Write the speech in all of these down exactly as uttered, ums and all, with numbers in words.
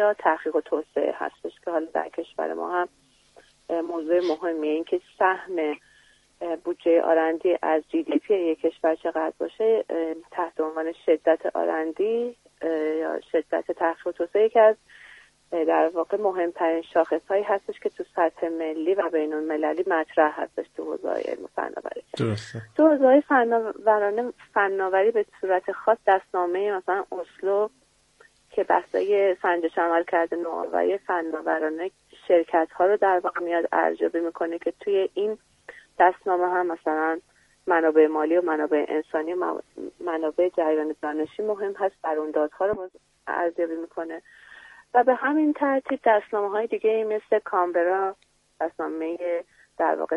یا تحقیق و توسعه هستش که حالا در کشور ما هم موضوع مهمیه. این که سهم بودجه آرندی از جی دی پی یک کشور چقدر باشه تحت عنوان شدت آرندی یا شدت تحقیق و توسعه که از در واقع مهمترین شاخص‌هایی هستش که تو سطح ملی و بین‌المللی مطرح هستش تو حوزه علم و فناوری. درسته. تو حوزه فناورانه فناوری به صورت خاص دستنامه مثلا اسلو که بحثای سنجش عملکرد نوآوری فناورانه شرکت‌ها رو در واقع میاد ارزیابی میکنه که توی این دستنامه هم مثلا منابع مالی و منابع انسانی و منابع جریان دانشی مهم هست، برآوردها رو ارزیابی میکنه و به همین ترتیب دستنامه‌های دیگه مثل کامبرا، دستنامه در واقع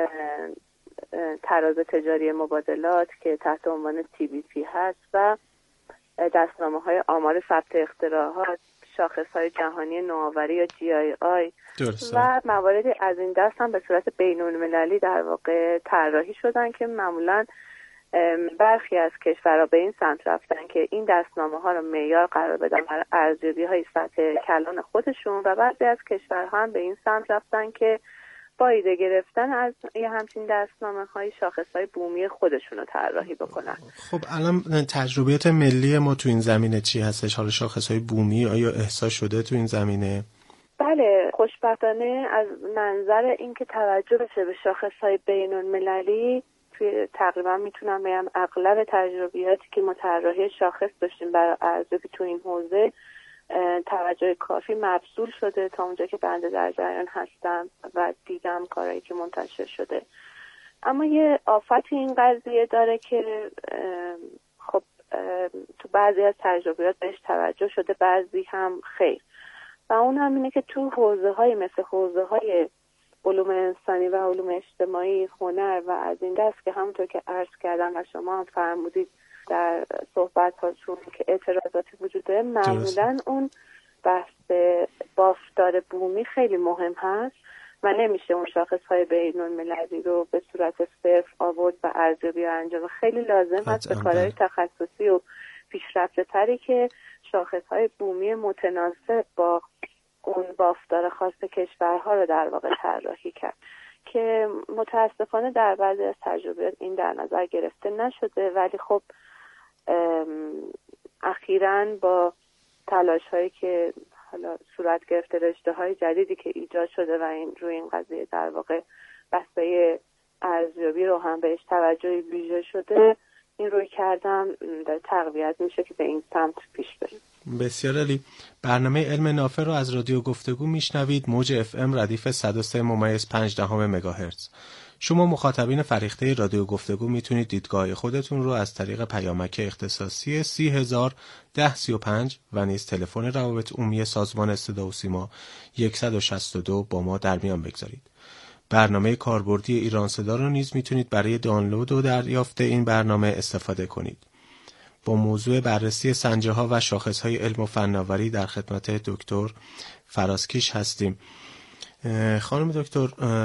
تراز تجاری مبادلات که تحت عنوان تی بی پی هست و دستنامه‌های آمار ثبت اختراعات، شاخص‌های جهانی نوآوری یا جی آی آی و مواردی از این دست هم به صورت بین‌المللی در واقع طراحی شدن که معمولاً برخی از کشورها به این سمت رفتن که این دستنامه‌ها رو معیار قرار بدن برای ارزیابی‌های سطح کلان خودشون و بعضی از کشورها هم به این سمت رفتن که با ایده گرفتن از یه همچین دستنامه‌های شاخص‌های بومی خودشون رو طراحی بکنن. خب الان تجربیات ملی ما تو این زمینه چی هستش؟ حالا شاخص‌های بومی آیا احساس شده تو این زمینه؟ بله، خوشبختانه از منظر اینکه توجه بشه به شاخص‌های بین‌المللی توی تقریبا میتونم بگم اغلب تجربیاتی که ما طراحی شاخص داشتیم برای ارزیابی تو این حوزه توجه کافی مبذول شده تا اونجا که بنده در جریان هستم و دیدم کارهایی که منتشر شده. اما یه آفتی این قضیه داره که خب تو بعضی از تجربیات بهش توجه شده، بعضی هم خیر، و اون هم اینه که تو حوزه های مثل حوزه های علوم انسانی و علوم اجتماعی، هنر و از این دست که همونطور که عرض کردم و شما هم فرمودید در صحبت هاتون که اعتراضاتی وجود داره، معمولا اون بحث بافتار بومی خیلی مهم هست و نمیشه اون شاخص های بین المللی رو به صورت صرف آورد و ارزیابی انجام. خیلی لازم هست به کارهای تخصصی و پیشرفته تری که شاخص های بومی متناسب با اون بافتار خاص کشورها رو در واقع طراحی کرد که متاسفانه در بعضی از تجربیات این در نظر گرفته نشده، ولی خب اخیراً با تلاش هایی که حالا صورت گرفته، رشته های جدیدی که ایجاد شده و این روی این قضیه در واقع بحث‌های ارزیابی رو هم بهش توجه ویژه شده، این روی کردم در تقویت میشه که به این سمت پیش بریم. بسیار عالی. برنامه علم نافع رو از رادیو گفتگو میشنوید، موج اف ام ردیف صد و سه ممیز پنج دهم مگاهرتز. شما مخاطبین فریخته رادیو گفتگو میتونید دیدگاه خودتون رو از طریق پیامک اختصاصی سی هزار ده سی و پنج و نیز تلفن روابط عمومی سازمان صدا و سیما صد و شصت و دو با ما در میان بگذارید. برنامه کاربردی ایران صدا رو نیز میتونید برای دانلود و دریافت این برنامه استفاده کنید. با موضوع بررسی سنجه ها و شاخص های علم و فناوری در خدمت دکتر فرازکیش هستیم. خانم دکتر،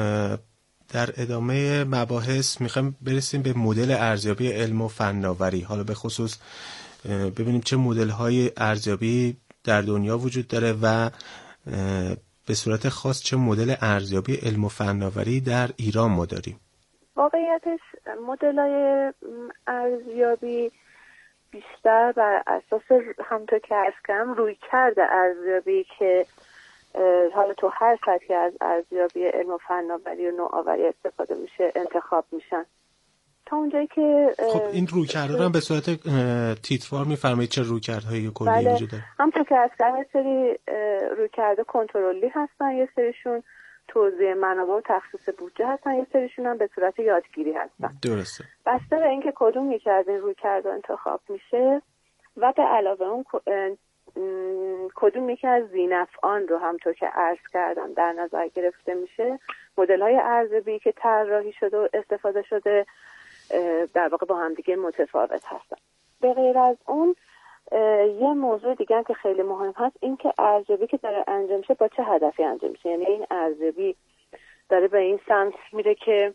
در ادامه مباحث میخوایم برسیم به مدل ارزیابی علم و فناوری. حالا به خصوص ببینیم چه مدل های ارزیابی در دنیا وجود داره و به صورت خاص چه مدل ارزیابی علم و فناوری در ایران ما داریم. واقعیتش مدل های ارزیابی بیشتر بر اساس همونطور که عرض کردم روی کرده ارزیابی که حالا تو هر سطحی از ارزیابی علم و فناوری و نوآوری استفاده میشه انتخاب میشن تا اونجایی که خب این روی کرده رو هم به صورت تیتروار میفرمایید چه روی کردهایی کلی بله. وجود داره؟ همونطور که عرض کردم یه سری روی کرده کنترلی هستن، یه سریشون توزیع منابع و تخصیص بودجه هستن، یه سریشون هم به صورت یادگیری هستن. درسته. بسته به اینکه کدوم یکی از این روی کرده انتخاب میشه و به علاوه اون کدوم یکی از ذی‌نفعان رو همونطور که عرض کردم در نظر گرفته میشه، مدل‌های ارزیابی که طراحی شده و استفاده شده در واقع با هم دیگه متفاوت هستن. به غیر از اون یه موضوع دیگه هم که خیلی مهم هست این که ارزیابی که داره انجام میشه با چه هدفی انجام میشه. یعنی این ارزیابی داره به این سمت میره که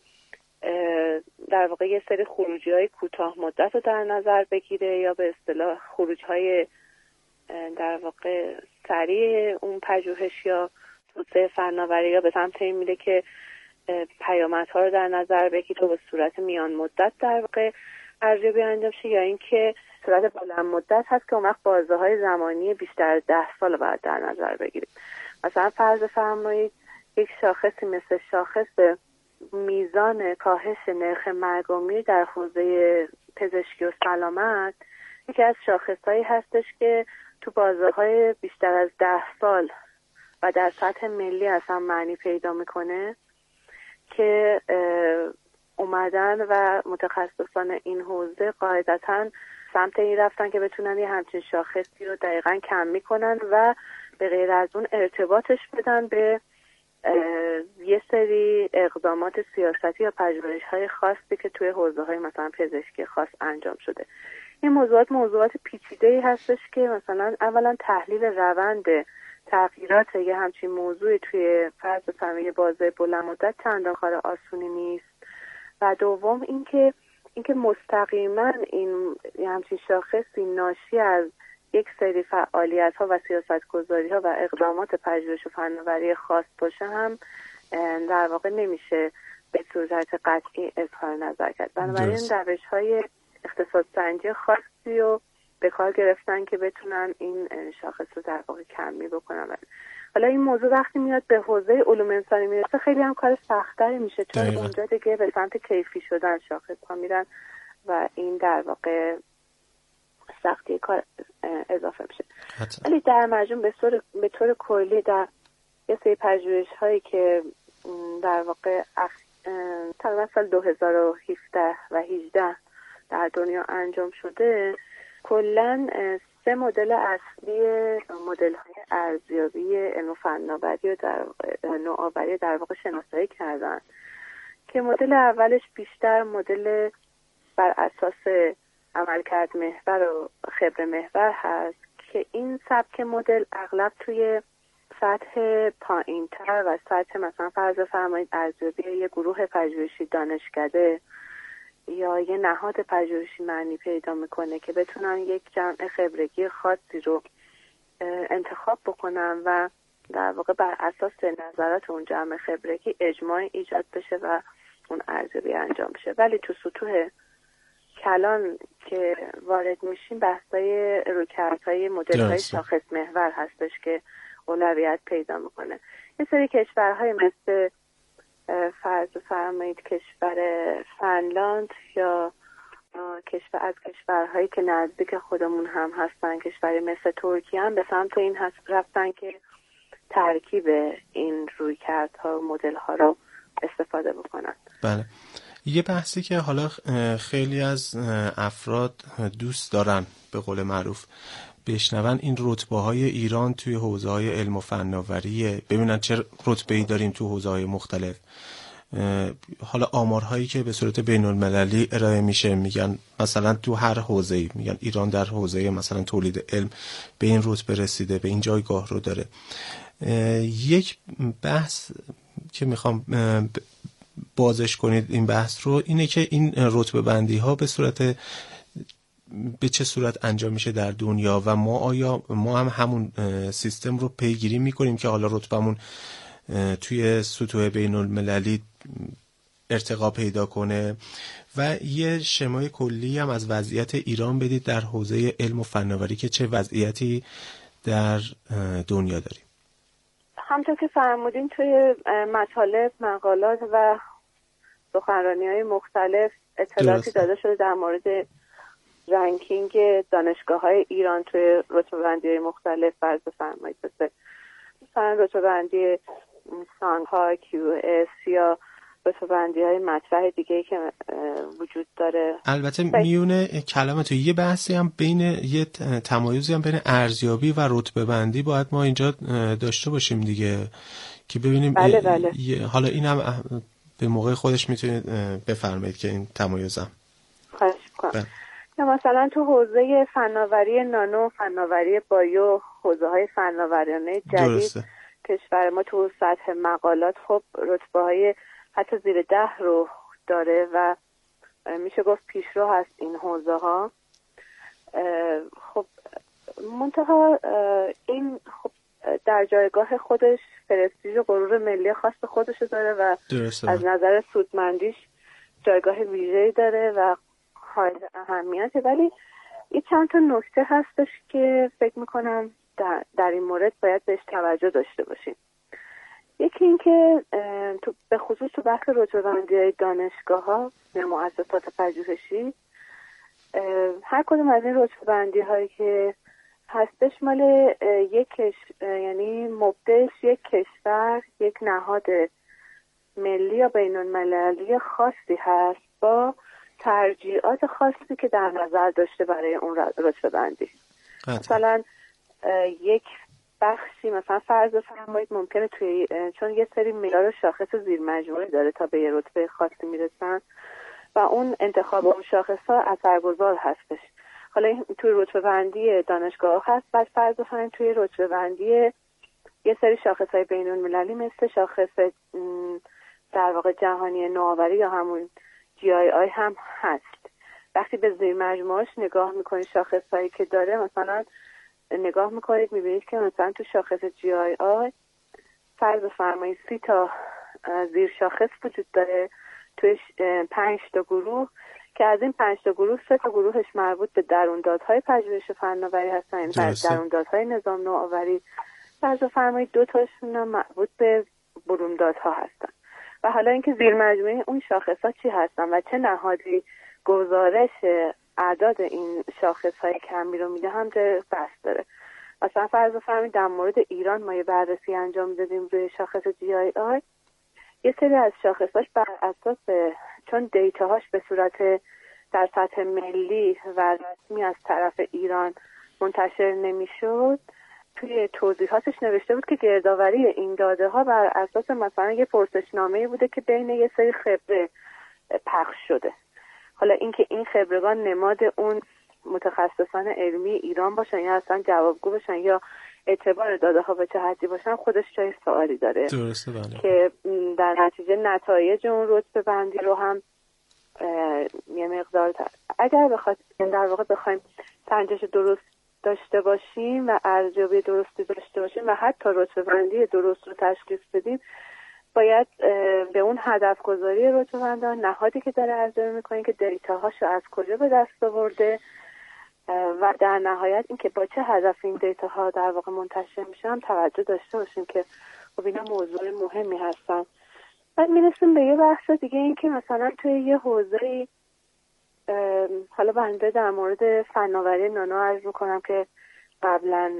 در واقع یه سری خروجی‌های کوتاه مدت رو در نظر بگیره یا به اصطلاح خروج‌های در واقع سریع اون پژوهش یا توسعه فناوری یا به سمت این میره که پیامدها رو در نظر بگیره و به صورت میان مدت در واقع ارزیابی انجام شه، یا اینکه صورت بلند مدت هست که اون وقت بازه‌های زمانی بیشتر از ده سال بعد در نظر بگیریم. مثلا فرض فرمایید یک شاخصی مثل شاخص میزان کاهش نرخ مرگ و میر در حوزه پزشکی و سلامت یکی از شاخصهایی هستش که تو بازه‌های بیشتر از ده سال و در سطح ملی اصلا معنی پیدا میکنه که اومدن و متخصصان این حوزه قاعدتاً سمت این رفتن که بتونن یه همچین شاخصی رو دقیقاً کم میکنن و به غیر از اون ارتباطش بدن به یه سری اقدامات سیاستی یا پژوهش‌های خاصی که توی حوزه‌های مثلا پزشکی خاص انجام شده. این موضوعات موضوعات پیچیده‌ای هستش که مثلا اولا تحلیل روند تغییرات یه همچین موضوعی توی فرض فرمایید بازه بلند مدت چندان کار آسونی نیست و دوم اینکه اینکه مستقیما این همچین شاخصی ناشی از یک سری فعالیت‌ها و سیاست‌گذاری‌ها و اقدامات پژوهش و فناوری خاص باشه هم در واقع نمیشه به صورت قطعی اظهار نظر کرد. بنابراین روش‌های اختصاص‌سنجی خاصی رو به کار گرفتن که بتونن این شاخص رو در واقع کمی بکنن. حالا این موضوع وقتی میاد به حوزه علوم انسانی میرسه خیلی هم کار سخت‌تری میشه، چون دقیقا. اونجا دیگه به سمت کیفی شدن شاخص‌ها میرن و این در واقع سختی کار اضافه میشه. ولی در مجموع به طور به طور کلی در یه سری پژوهش‌هایی که در واقع تقریبا سال دو هزار و هفده و هجده در دنیا انجام شده، کلاً سه مدل اصلی مدل‌های ارزیابی علم و فناوری و در نوآوری در واقع شناسایی کردن که مدل اولش بیشتر مدل بر اساس عملکرد محور و خبره محور هست که این سبک مدل اغلب توی سطح پایین‌تر و سطح مثلا فرض فرمایید ارزیابی یه گروه پژوهشی دانشکده یا یه نهاد پژوهشی معنی پیدا میکنه که بتونن یک جمع خبرگی خاصی رو انتخاب بکنن و در واقع بر اساس نظرات اون جمع خبرگی اجماع ایجاد بشه و اون ارزیابی انجام بشه. ولی تو سطوح کلان که وارد میشیم بحثای رویکردهای مدل‌های شاخص محور هستش که اولویت پیدا میکنه. یه سری کشورهای مثل فرض فرمایید کشور فنلاند یا کشور از کشورهایی که نزدیک خودمون هم هستن، کشوری مثل ترکیه هم به سمت این هست رفتن که ترکیب این رویکردها و مدل‌ها رو استفاده بکنن. بله. یه بحثی که حالا خیلی از افراد دوست دارن به قول معروف بشنون این رتبه‌های ایران توی حوزه‌های علم و فناوری، ببینن چه رتبه‌ای داریم تو حوزه‌های مختلف. حالا آمارهایی که به صورت بین‌المللی ارائه میشه میگن مثلا تو هر حوزه‌ای میگن ایران در حوزه مثلا تولید علم به این رتبه رسیده، به این جایگاه رو داره. یک بحث که میخوام بازش کنید این بحث رو اینه که این رتبه بندی ها به صورت به چه صورت انجام میشه در دنیا و ما آیا ما هم همون سیستم رو پیگیری میکنیم که حالا رتبمون توی سطوح بین المللی ارتقا پیدا کنه و یه شمای کلی هم از وضعیت ایران بدید در حوزه علم و فناوری که چه وضعیتی در دنیا داریم. همونطور که فرمودین توی مطالب، مقالات و سخنرانی‌های مختلف اطلاعاتی داده شده در مورد رنکینگ دانشگاه‌های ایران توی رتبه‌بندی‌های مختلف. فرض بفرمایید مثلا رتبه‌بندی سانگ‌ها، کیو اس یا رتبه‌بندی‌های مطرح دیگه‌ای که وجود داره. البته میونه کلام تو یه بحثی هم بین یه تمایزی هم بین ارزیابی و رتبه‌بندی باید ما اینجا داشته باشیم دیگه که ببینیم. بله بله. حالا اینم به موقع خودش میتونید بفرمایید که این تمایزم. خواهش می‌کنم. یا مثلا تو حوزه فناوری نانو، فناوری بایو، حوزه‌های فناوریانه جدید درسته. کشور ما تو سطح مقالات خب رتبه‌های حتی زیر ده رو داره و میشه گفت پیشرو هست این حوزه ها. خب منتها این خب در جایگاه خودش پرستیژ و غرور ملی خاص خودش داره و از نظر سودمندیش جایگاه ویژه‌ای داره و حائز اهمیته، ولی این چند تا نکته هستش که فکر میکنم در, در این مورد باید بهش توجه داشته باشیم. یکی این که تو به خصوص تو بحث رتبه‌بندی‌های دانشگاه‌ها یا مؤسسات پژوهشی، هر کدوم از این رتبه‌بندی‌هایی که هستش مال یک کش... یعنی مبدأش یک کشور، یک نهاد ملی یا بین‌المللی خاصی هست با ترجیحات خاصی که در نظر داشته برای اون رتبه‌بندی. مثلا یک بخشی، مثلا فرض بفرمایید ممکنه توی، چون یه سری معیار شاخص زیر مجموعه داره تا به یه رتبه خاصی میرسن و اون انتخاب اون شاخص‌ها اثرگذار هستش. حالا این توی رتبه‌بندی دانشگاه هست، بعد فرض بفرمایید توی رتبه‌بندی یه سری شاخص‌های بین‌المللی مثل شاخص در واقع جهانی نوآوری یا همون جی آی آی هم هست. وقتی به زیر مجموعه‌اش نگاه میکنید شاخص‌هایی که داره، مثلا نگاه میکنید میبینید که مثلا تو شاخص جی آی آی فرض بفرمایید سی تا زیر شاخص وجود داره توی پنج تا گروه که از این پنج تا گروه سه تا گروهش مربوط به درون‌دادهای پژوهش فناوری هستن، این درون‌دادهای نظام نوآوری. فرض بفرمایید دو تاشون مربوط به برون‌دادها هستن. و حالا اینکه زیر مجموعه اون شاخص‌ها چی هستن و چه نهادی گزارش اعداد این شاخص‌های کمی رو میده هم جای بحث داره. مثلا فرض بفرمایید در مورد ایران ما یه بررسی انجام دادیم روی شاخص جی آی آی. یه سری از شاخصاش بر اساس، چون دیتاهاش به صورت در سطح ملی و رسمی از طرف ایران منتشر نمیشد، توی توضیحاتش نوشته بود که گردآوری این داده ها بر اساس مثلا یه پرسشنامه‌ای بوده که بین یه سری خبره پخش شده. حالا اینکه این خبرگان نماد اون متخصصان علمی ایران باشن یا اصلا جوابگو باشن یا اعتبار داده ها به چه حدی باشن، خودش جای سوالی داره. درسته بله. که در نتیجه نتایج اون رتبه بندی رو هم یه مقدار اگر بخواد در واقع بخوایم سنجش درست داشته باشیم و ارزیابی درستی داشته باشیم و حتی رتبه بندی درست رو تشخیص بدیم، باید به اون هدف گذاری رتبه‌بندان، نهادی که داره ارزیابی میکنه که دیتاهاشو از کجا به دست آورده و در نهایت اینکه با چه هدف این دیتاها در واقع منتشر میشه هم توجه داشته باشیم که خب اینا موضوع مهمی هستن. بعد میرسیم به یه بحث دیگه، این که مثلا توی یه حوزه‌ای، حالا بنده در مورد فناوری نانو عرض میکنم که قبلا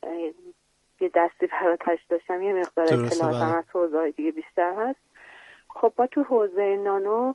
یه دستی فراتش داشتم، یه مقدار اطلاعاتم از حوزه‌های دیگه بیشتر هست. خب ما تو حوزه نانو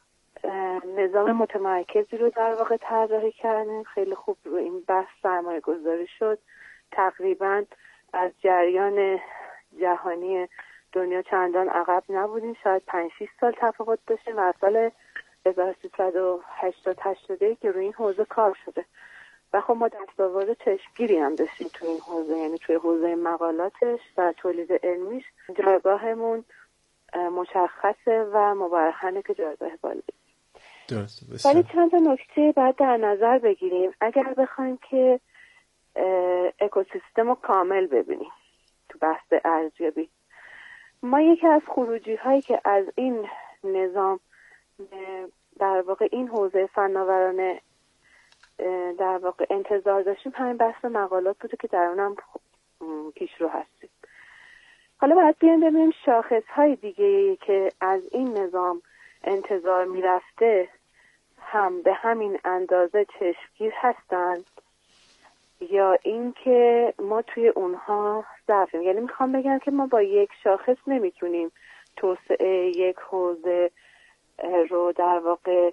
نظام متمرکزی رو در واقع طراحی کردیم، خیلی خوب رو این بحث سرمایه گذاری شد. تقریبا از جریان جهانی دنیا چندان عقب نبودیم، شاید پنج شش سال تفاوت داشتیم و از سال هزار و سیصد و هشتاد هشتاد که روی این حوزه کار شده و خب ما دستاورد چشمگیری هم داشتیم توی این حوزه، یعنی توی حوزه مقالاتش و تولید علمیش جایگاهمون مشخصه و مبرهنه که جایگاه بالایی. درسته. ولی چند تا نکته باید در نظر بگیریم اگر بخوایم که اکوسیستم رو کامل ببینیم تو بحث ارزیابی. ما یکی از خروجی هایی که از این نظام در واقع این حوزه فناورانه در واقع انتظار داشتیم همین بحث مقالات بوده که در اونم پیشرو هستیم. حالا باید بیایم ببینیم شاخص های دیگه که از این نظام انتظار میرفته هم به همین اندازه چشمگیر هستن یا اینکه ما توی اونها ضعفیم. یعنی میخوام بگم که ما با یک شاخص نمیتونیم توسعه یک حوزه رو در واقع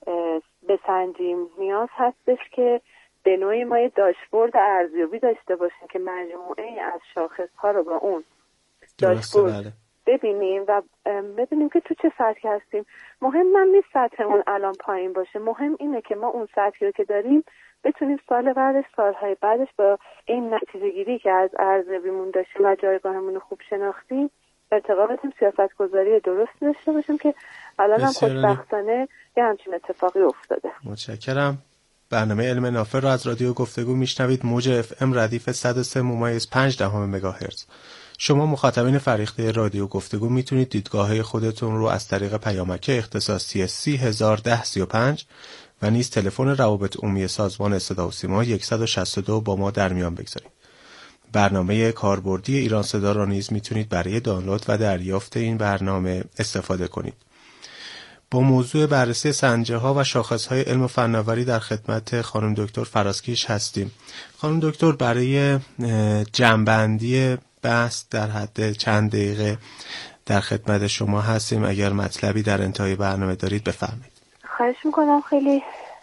بسنجیم. نیاز هستش که به نوعی ما یه داشبورد ارزیابی داشته باشیم که مجموعه از شاخص ها رو با اون داشبورد ببینیم و ببینیم که تو چه سطحی هستیم. مهم هم نیست سطحمون الان پایین باشه، مهم اینه که ما اون سطحی رو که داریم بتونیم سال بعدش، سالهای بعدش با این نتیجه گیری که از ارزیابیمون داشتیم و جایگاهمون رو خوب شناختیم ارتقا بدیم، سیاست گذاری درست داشته باشیم که الان هم خوشبختانه یه همچین اتفاقی افتاده. متشکرم. برنامه علم نافع را از رادیو گفتگو میشنوید. موج اف ام ردیف صد و سه ممیز پنج دهم مگاهرتز. شما مخاطبین فریخته رادیو گفتگو میتونید دیدگاه خودتون رو از طریق پیامک اختصاصی سی هزار ده سی و پنج و نیز تلفن روابط عمومی سازمان صدا و سیما صد و شصت و دو با ما در میان بگذارید. برنامه کاربردی ایران صدا را نیز میتونید برای دانلود و دریافت این برنامه استفاده کنید. با موضوع بررسی سنجه ها و شاخص های علم و فناوری در خدمت خانم دکتر فراسکیش هستیم. خانم دکتر، برای جمع‌بندی بحث در حد چند دقیقه در خدمت شما هستیم. اگر مطلبی در انتهای برنامه دارید بفرمایید. خواهش میکنم. خیلی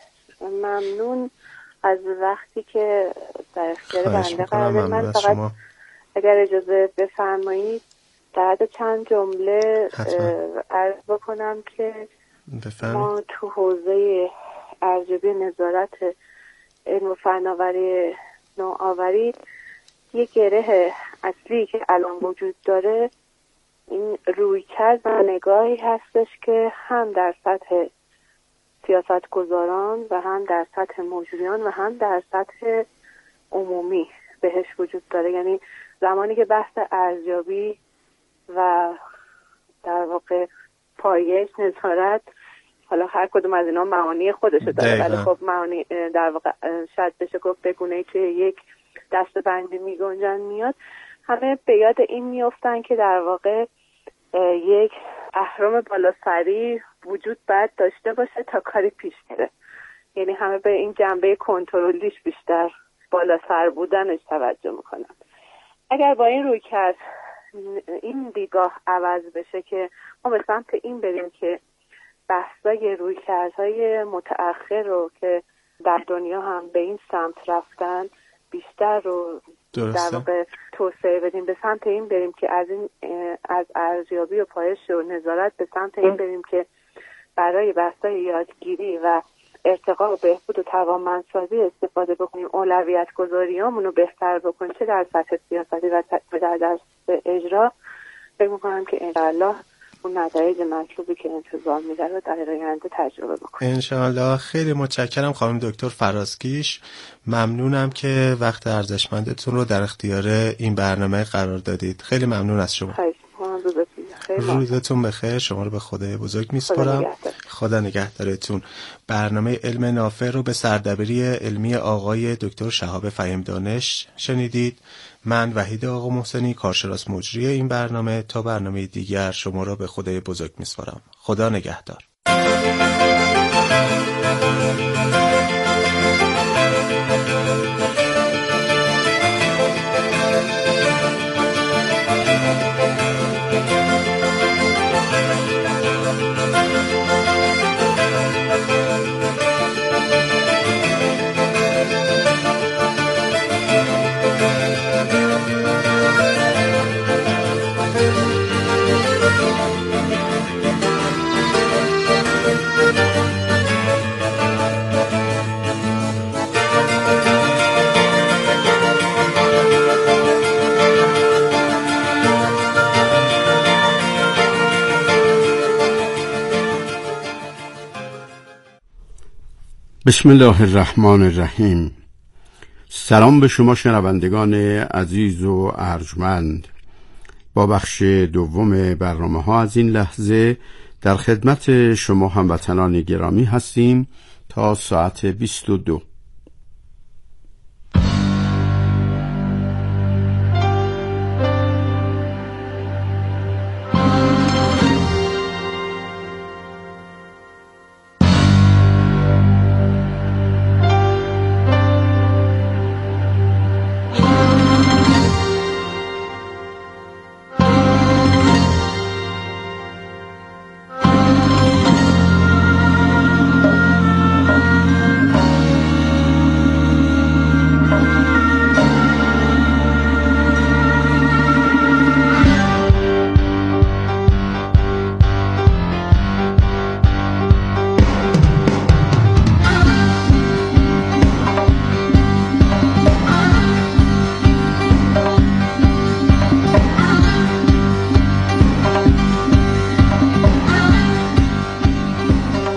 ممنون از وقتی که در اختیار بنده قرار دادید. من فقط شما. اگر اجازه بفرمایید در حد چند جمله عرض بکنم که بفرمایید. ما تو حوزه ارزیابی نظارت علم و فناوری نوآوری یک گره اصلی که الان وجود داره این رویکرد و نگاهی هستش که هم در سطح سیاستگزاران و هم در سطح مجریان و هم در سطح عمومی بهش وجود داره. یعنی زمانی که بحث ارزیابی و در واقع پایش نظارت، حالا هر کدوم از اینا معانی خودشو داره، ولی خب معانی در واقع شاید بشه گفت به گونه‌ای که یک دسته‌بندی میگنجن میاد، همه به یاد این میافتن که در واقع یک اهرم بالاسری وجود باید داشته باشه تا کاری پیش بره. یعنی همه به این جنبه کنترلیش بیشتر بالاسر بودنش توجه میکنن. اگر با این روی کرد این دیدگاه عوض بشه که ما به سمت این بریم که بحثای رویکردهای متأخر رو که در دنیا هم به این سمت رفتن بیشتر رو در واقع توسعه بدیم، به سمت این بریم که از این از ارزیابی و پایش و نظارت به سمت این بریم که برای بحث‌های یادگیری و ارتقا و بهبود و توانمندسازی استفاده بکنیم، اولویت گذاریامون رو بهتر بکنیم، چه در سطح سیاستی و در دست اجرا. فکر می‌کنم که انشاءالله اون نتایج مطلوبی که انتظار می‌ره رو در آینده تجربه بکنیم. انشاءالله. خیلی متشکرم خانم دکتر فراسکیش. ممنونم که وقت ارزشمندتون رو در اختیار این برنامه قرار دادید. خیلی ممنون از شما. روزتون بخیر. شما رو به خدای بزرگ میسپارم. خدا نگهدارتون. برنامه علم نافع رو به سردبیری علمی آقای دکتر شهاب فهیم دانش شنیدید. من وحید آقا محسنی، کارشناس مجری این برنامه، تا برنامه دیگر شما رو به خدای بزرگ میسپارم. خدا نگهدار. بسم الله الرحمن الرحیم. سلام به شما شنوندگان عزیز و ارجمند. با بخش دوم برنامه ها از این لحظه در خدمت شما هموطنان گرامی هستیم تا ساعت بیست و دو.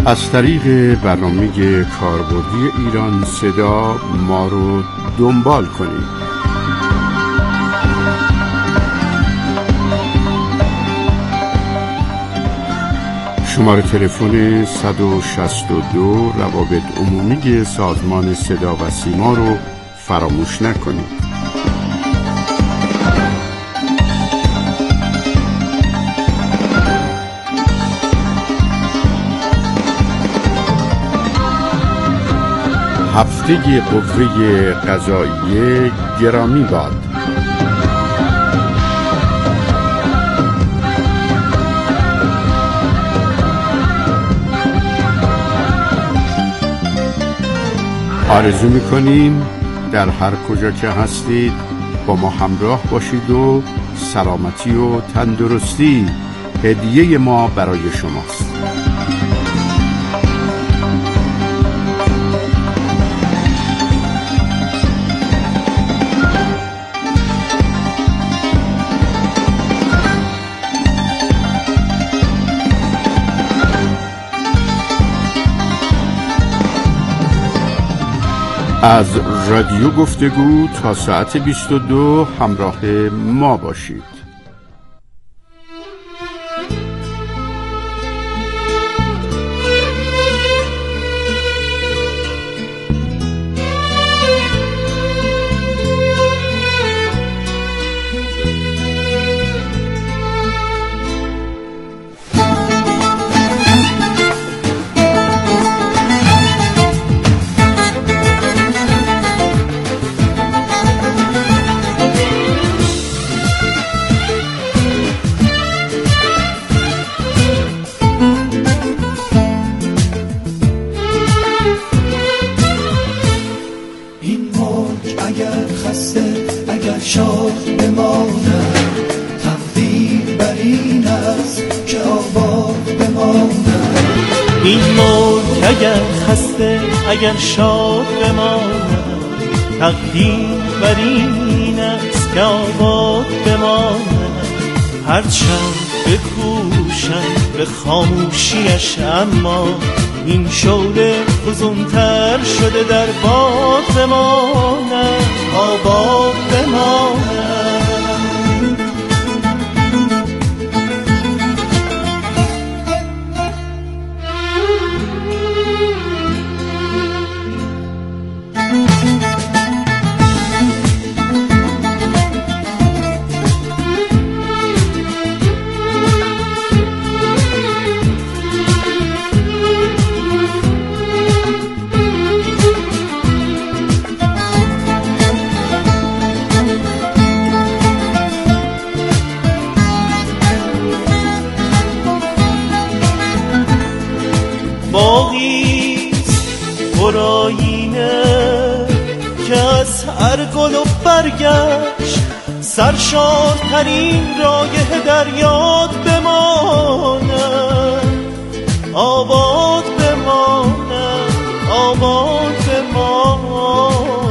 از طریق برنامه کاربردی ایران صدا ما رو دنبال کنید. شماره تلفن صد و شصت و دو روابط عمومی سازمان صدا و سیما رو فراموش نکنید. هفته قوه قضاییه گرامی باد. آرزو میکنیم در هر کجا که هستید با ما همراه باشید و سلامتی و تندرستی هدیه ما برای شماست. از رادیو گفتگو تا ساعت بیست و دو همراه ما باشید. اگر شاد بماند تقدیر بر این است که آباد بماند. هرچند بکوشم به خاموشیش اما این شعله فزونتر شده در باد بماند، آباد بماند. سرشارترین رایحه در یاد بماند، آباد بماند، آباد بماند.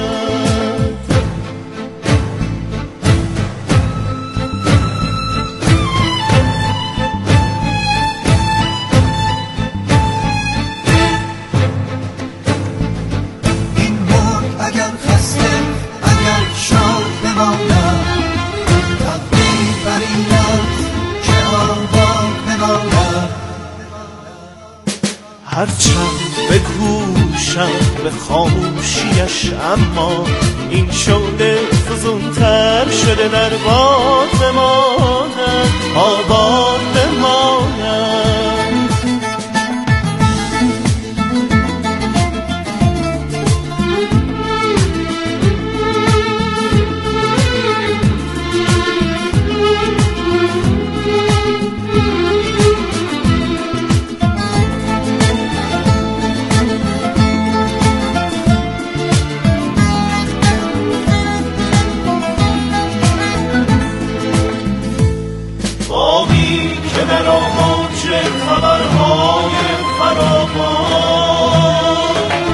این مرگ اگر خسته اگر شاد بماند، هرچند بکوشم به خاموشیش اما این شعله فزونتر شده در باد بماند، آباد بماند. خبرهای فراوان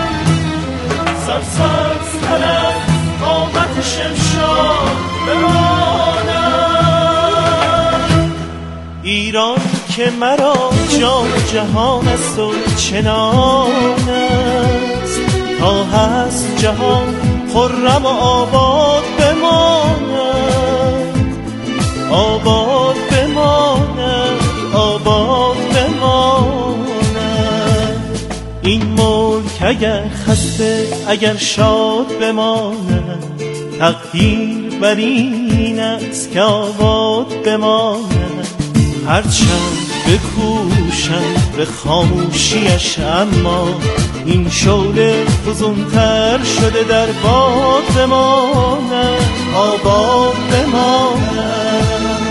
سرسبزتر از قامت شمشاد بماند. ایران که مرا جان جهان است و چنان است، تا هست جهان خرم و آباد بماند، آباد بماند، آباد بماند. این ملک اگر خسته اگر شاد بماند، تقدیر بر این است که آباد بماند. هرچند بکوشم به خاموشیش، اما این شعله فزونتر شده در باد بماند، آباد بماند.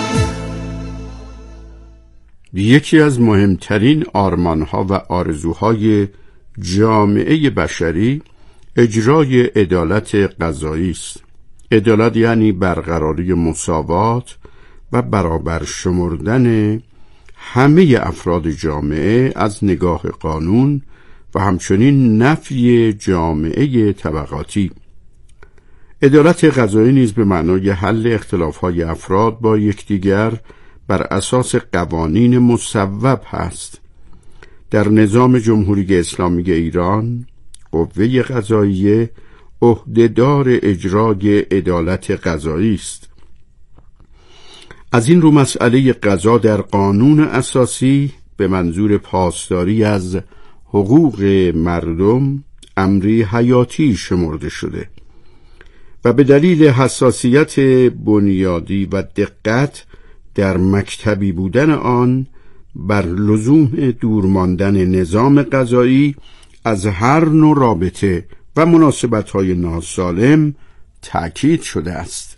یکی از مهمترین آرمانها و آرزوهای جامعه بشری اجرای عدالت قضایی است. عدالت یعنی برقراری مساوات و برابر شمردن همه افراد جامعه از نگاه قانون و همچنین نفی جامعه طبقاتی. عدالت قضایی نیز به معنای حل اختلاف‌های افراد با یکدیگر بر اساس قوانین مصوب هست. در نظام جمهوری اسلامی ایران، قوه قضاییه عهدهدار اجرای عدالت قضایی است. از این رو مسئله قضا در قانون اساسی به منظور پاسداری از حقوق مردم امری حیاتی شمرده شده و به دلیل حساسیت بنیادی و دقت در مکتبی بودن آن بر لزوم دور ماندن نظام قضایی از هر نوع رابطه و مناسبت‌های ناسالم تأکید شده است.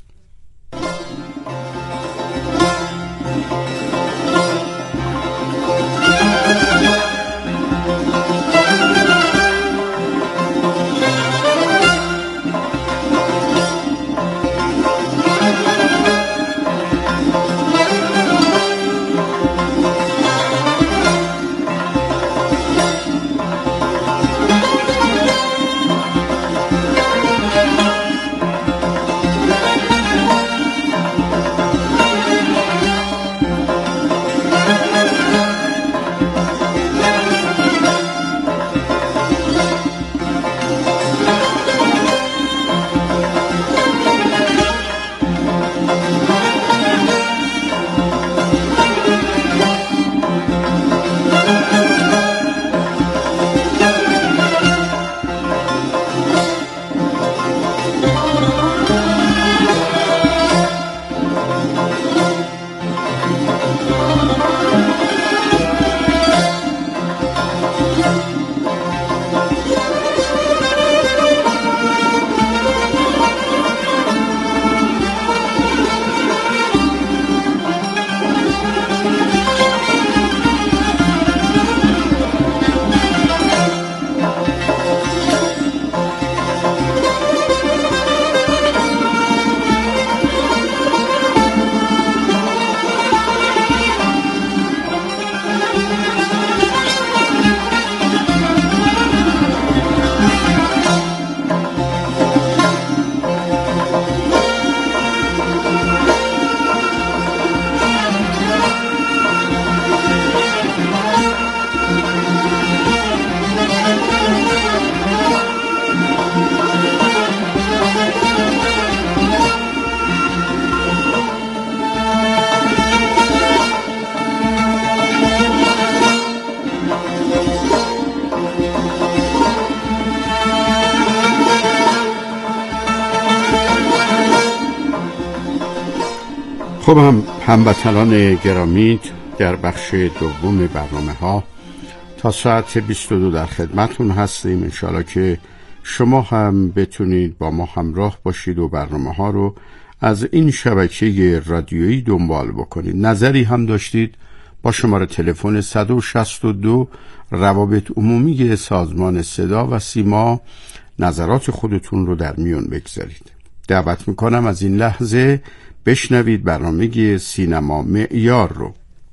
خب هم هموطنان گرامی، در بخش دوم برنامه ها تا ساعت بیست و دو در خدمتون هستیم. انشاءالله که شما هم بتونید با ما همراه باشید و برنامه ها رو از این شبکه رادیویی دنبال بکنید. نظری هم داشتید با شماره تلفن صد و شصت و دو روابط عمومی سازمان صدا و سیما نظرات خودتون رو در میون بگذارید. دعوت میکنم از این لحظه بشنوید برنامه سینما معیار رو.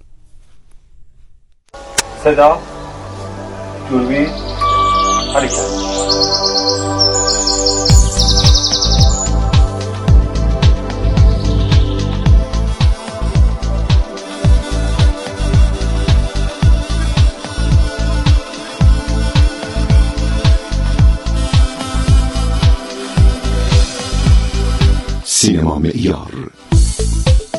صدا، دوربین، حرکت. معیار.